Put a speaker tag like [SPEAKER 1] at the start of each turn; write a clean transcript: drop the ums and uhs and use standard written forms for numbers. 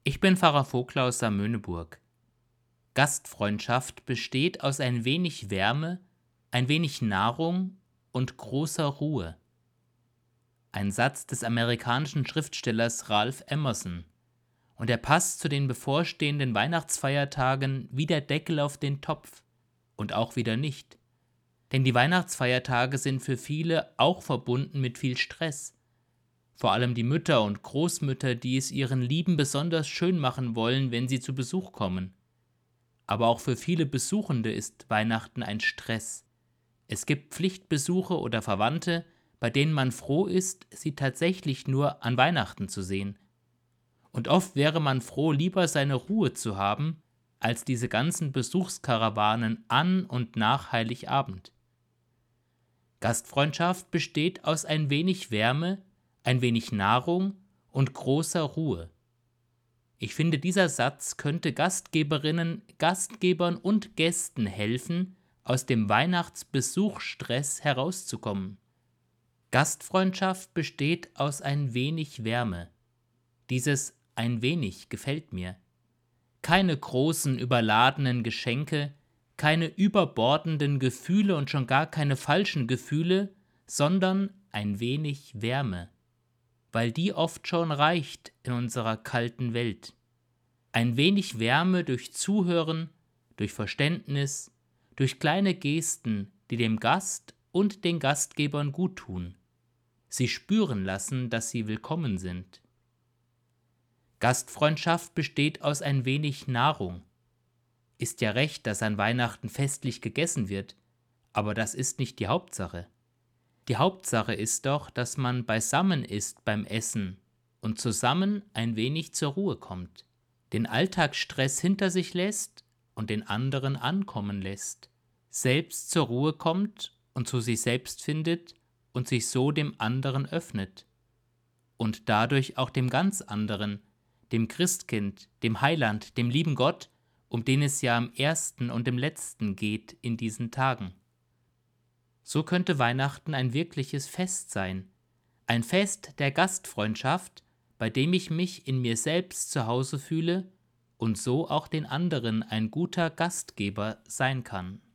[SPEAKER 1] Ich bin Pfarrer Vogler aus Samöneburg. Gastfreundschaft besteht aus ein wenig Wärme, ein wenig Nahrung und großer Ruhe. Ein Satz des amerikanischen Schriftstellers Ralph Emerson. Und er passt zu den bevorstehenden Weihnachtsfeiertagen wie der Deckel auf den Topf und auch wieder nicht. Denn die Weihnachtsfeiertage sind für viele auch verbunden mit viel Stress. Vor allem die Mütter und Großmütter, die es ihren Lieben besonders schön machen wollen, wenn sie zu Besuch kommen. Aber auch für viele Besuchende ist Weihnachten ein Stress. Es gibt Pflichtbesuche oder Verwandte, bei denen man froh ist, sie tatsächlich nur an Weihnachten zu sehen. Und oft wäre man froh, lieber seine Ruhe zu haben, als diese ganzen Besuchskarawanen an und nach Heiligabend. Gastfreundschaft besteht aus ein wenig Wärme, ein wenig Nahrung und großer Ruhe. Ich finde, dieser Satz könnte Gastgeberinnen, Gastgebern und Gästen helfen, aus dem Weihnachtsbesuchsstress herauszukommen. Gastfreundschaft besteht aus ein wenig Wärme. Dieses ein wenig gefällt mir. Keine großen, überladenen Geschenke, keine überbordenden Gefühle und schon gar keine falschen Gefühle, sondern ein wenig Wärme. Weil die oft schon reicht in unserer kalten Welt. Ein wenig Wärme durch Zuhören, durch Verständnis, durch kleine Gesten, die dem Gast und den Gastgebern guttun. Sie spüren lassen, dass sie willkommen sind. Gastfreundschaft besteht aus ein wenig Nahrung. Ist ja recht, dass an Weihnachten festlich gegessen wird, aber das ist nicht die Hauptsache. Die Hauptsache ist doch, dass man beisammen ist beim Essen und zusammen ein wenig zur Ruhe kommt, den Alltagsstress hinter sich lässt und den anderen ankommen lässt, selbst zur Ruhe kommt und zu sich selbst findet und sich so dem anderen öffnet und dadurch auch dem ganz anderen, dem Christkind, dem Heiland, dem lieben Gott, um den es ja am ersten und im letzten geht in diesen Tagen. So könnte Weihnachten ein wirkliches Fest sein, ein Fest der Gastfreundschaft, bei dem ich mich in mir selbst zu Hause fühle und so auch den anderen ein guter Gastgeber sein kann.